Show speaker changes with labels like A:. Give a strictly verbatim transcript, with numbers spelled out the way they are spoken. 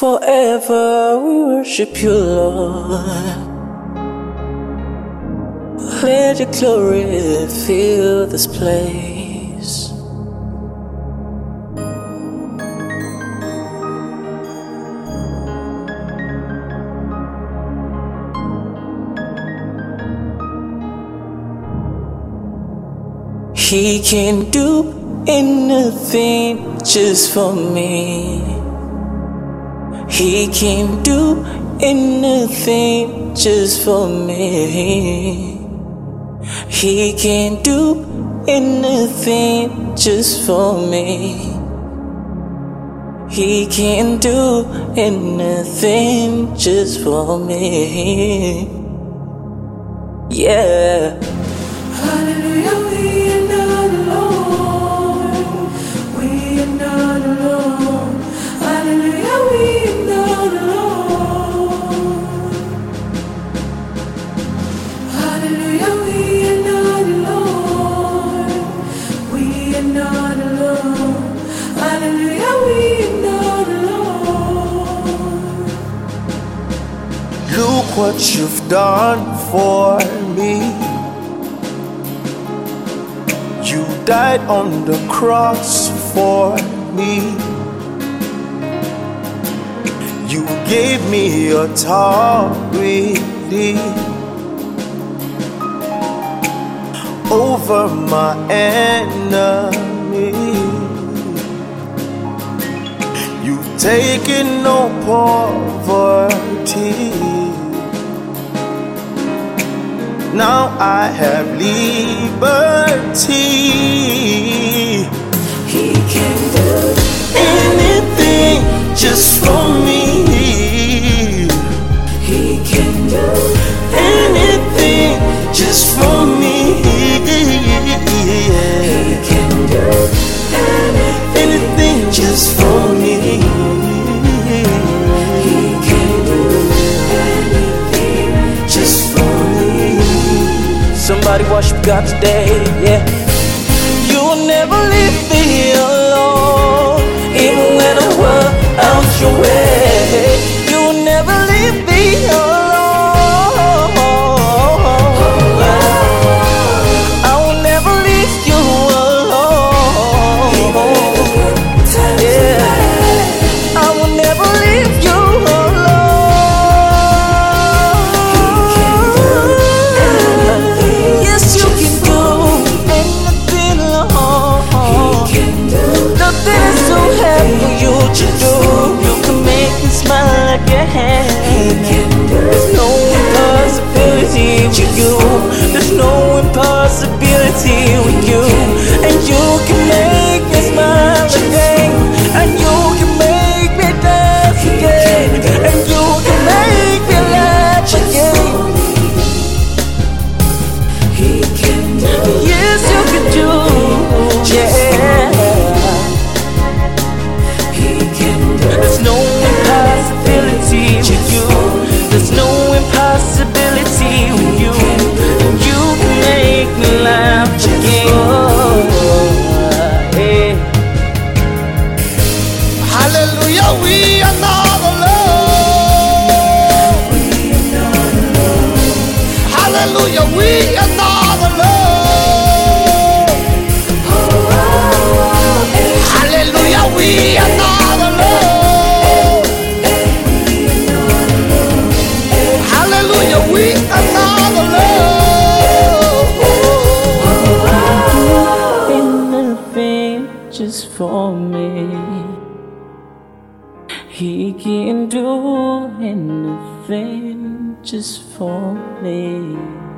A: Forever we worship you, Lord. Let your glory fill this place. He can do anything just for me. He can do anything just for me. He can do anything just for me. He can do anything just for me. Yeah.
B: Hallelujah, we are not alone. We are not alone. Hallelujah, we are not alone. Hallelujah, we are not alone. We are not alone. Hallelujah, we are not alone.
C: Look what you've done for me. You died on the cross for me. You gave me authority over my enemy. You've taken no poverty. Now I have liberty.
B: He can do
C: anything just for me.
B: He can do
C: anything just for me.
B: He can do
C: anything just for me.
B: He can do anything
C: just for me.
A: Somebody worship God today, yeah. You will never leave me alone, even when I work out your way. You will never leave me alone. I will never leave you alone. Yeah, I will never leave you alone. Yes, you can do anything, Lord. Nothing is too hard for you to do. You can make me smile like a hand. There's no impossibility with you. There's no impossibility with you. And you can make me smile again. And you can make me dance again. And you can make me laugh again.
B: He can do
A: Yes, you can do. Yeah.
B: He can do
A: There's no impossibility with you. There's no impossibility with you. You can make me laugh again. Yeah.
C: Hallelujah, we are not alone. Hallelujah, we are not alone. Hallelujah, we are not alone. Hallelujah, we are not alone.
A: Anything just for me. He can do anything just for me.